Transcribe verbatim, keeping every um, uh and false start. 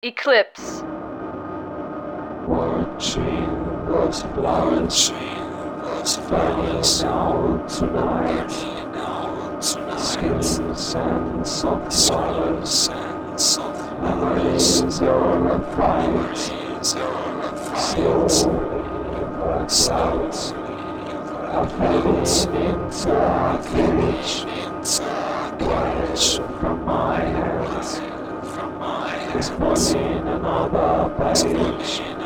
Eclipse. Watching those flowers, those flowers out tonight. Skins and soft swallows and soft memories are a fight. Still, works out. I fell into a cage, cage from my head. It's not in another page.